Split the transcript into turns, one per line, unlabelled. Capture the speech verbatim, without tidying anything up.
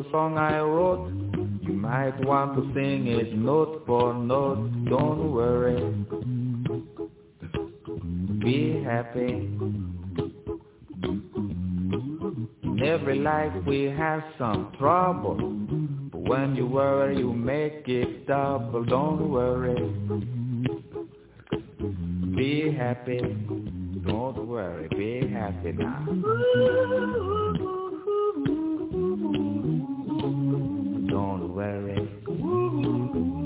song I wrote. You might want to sing it note for note. Don't worry, be happy. In every life we have some trouble, but when you worry you make it double. Don't worry, be happy. Don't worry, be happy now. Don't worry.